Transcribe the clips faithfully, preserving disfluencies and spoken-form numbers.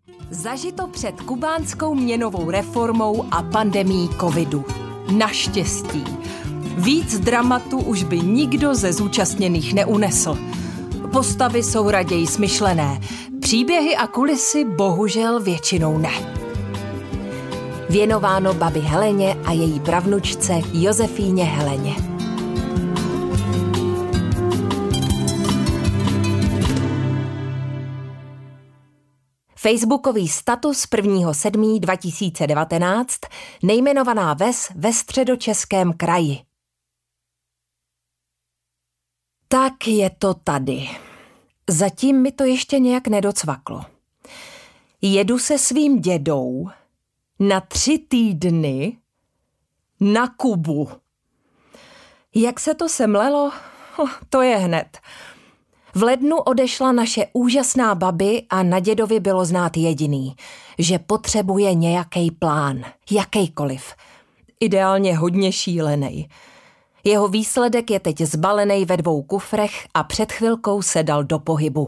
Zažito před kubánskou měnovou reformou a pandemií covidu. Naštěstí. Víc dramatu už by nikdo ze zúčastněných neunesl. Postavy jsou raději smyšlené. Příběhy a kulisy bohužel většinou ne. Věnováno babi Heleně a její pravnučce Josefíně Heleně. Facebookový status prvního sedmého dva tisíce devatenáct, nejmenovaná ves ve Středočeském kraji. Tak je to tady. Zatím mi to ještě nějak nedocvaklo. Jedu se svým dědou na tři týdny na Kubu. Jak se to semlelo? To je hned. V lednu odešla naše úžasná babi a na dědovi bylo znát jediný, že potřebuje nějaký plán, jakýkoliv. Ideálně hodně šílenej. Jeho výsledek je teď zbalený ve dvou kufrech a před chvilkou se dal do pohybu.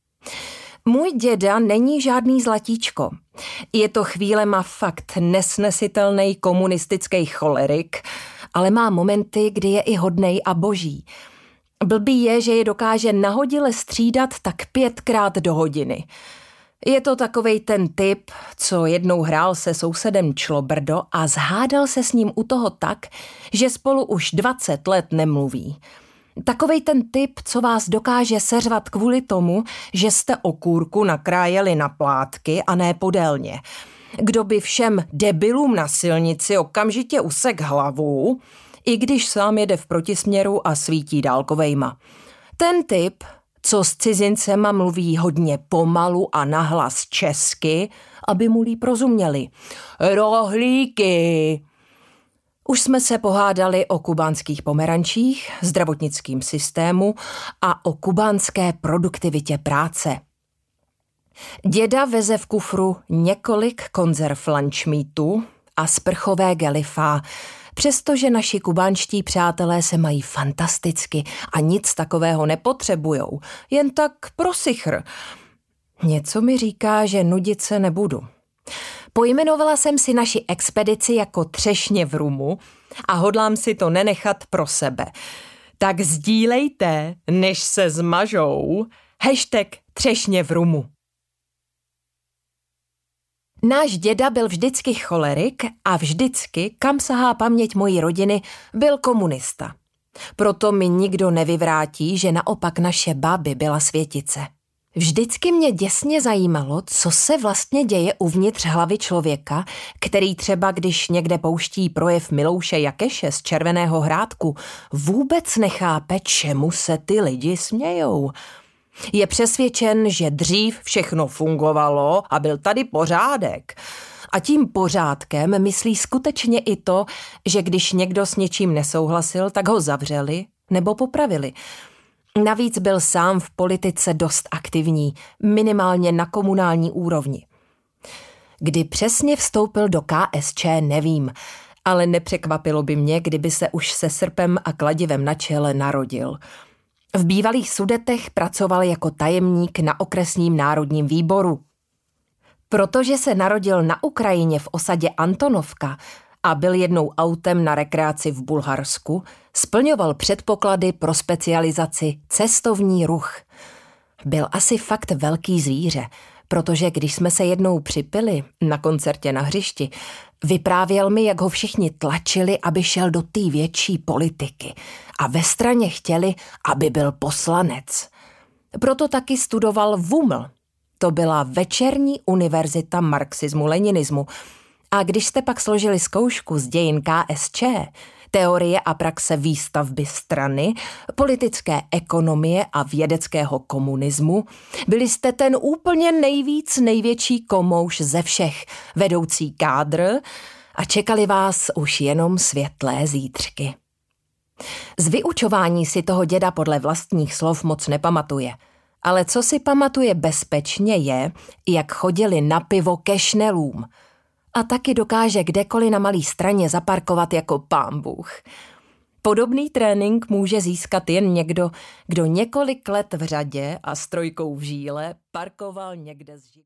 Můj děda není žádný zlatíčko. Je to chvílema fakt nesnesitelný komunistický cholerik, ale má momenty, kdy je i hodnej a boží. Blbý je, že je dokáže nahodile střídat tak pětkrát do hodiny. Je to takovej ten typ, co jednou hrál se sousedem člobrdo a zhádal se s ním u toho tak, že spolu už dvacet let nemluví. Takovej ten typ, co vás dokáže seřvat kvůli tomu, že jste okurku nakrájeli na plátky a ne podélně. Kdo by všem debilům na silnici okamžitě usek hlavu, i když sám jede v protisměru a svítí dálkovejma. Ten typ, co s cizincema mluví hodně pomalu a nahlas česky, aby mu líp rozuměli. Rohlíky! Už jsme se pohádali o kubánských pomerančích, zdravotnickém systému a o kubánské produktivitě práce. Děda veze v kufru několik konzerv lunchmeatu a sprchové gelifá, přestože naši kubánští přátelé se mají fantasticky a nic takového nepotřebujou, jen tak pro sichr. Něco mi říká, že nudit se nebudu. Pojmenovala jsem si naši expedici jako Třešně v rumu a hodlám si to nenechat pro sebe. Tak sdílejte, než se zmažou. Hashtag Třešně v rumu. Náš děda byl vždycky cholerik a vždycky, kam sahá paměť mojí rodiny, byl komunista. Proto mi nikdo nevyvrátí, že naopak naše báby byla světice. Vždycky mě děsně zajímalo, co se vlastně děje uvnitř hlavy člověka, který třeba, když někde pouští projev Milouše Jakeše z Červeného Hrádku, vůbec nechápe, čemu se ty lidi smějou. Je přesvědčen, že dřív všechno fungovalo a byl tady pořádek. A tím pořádkem myslí skutečně i to, že když někdo s něčím nesouhlasil, tak ho zavřeli nebo popravili. Navíc byl sám v politice dost aktivní, minimálně na komunální úrovni. Kdy přesně vstoupil do K S Č, nevím, ale nepřekvapilo by mě, kdyby se už se srpem a kladivem na čele narodil. V bývalých Sudetech pracoval jako tajemník na okresním národním výboru. Protože se narodil na Ukrajině v osadě Antonovka a byl jednou autem na rekreaci v Bulharsku, splňoval předpoklady pro specializaci cestovní ruch. Byl asi fakt velký zvíře, protože když jsme se jednou připili na koncertě na hřišti, vyprávěl mi, jak ho všichni tlačili, aby šel do té větší politiky a ve straně chtěli, aby byl poslanec. Proto taky studoval V U M L. To byla Večerní univerzita marxismu-leninismu. A když jste pak složili zkoušku z dějin K S Č, teorie a praxe výstavby strany, politické ekonomie a vědeckého komunismu, byli jste ten úplně nejvíc největší komouš ze všech, vedoucí kádr, a čekali vás už jenom světlé zítřky. Z vyučování si toho děda podle vlastních slov moc nepamatuje, ale co si pamatuje bezpečně je, jak chodili na pivo ke šnelům. A taky dokáže kdekoliv na malý straně zaparkovat jako pán Bůh. Podobný trénink může získat jen někdo, kdo několik let v řadě a s trojkou v žíle parkoval někde z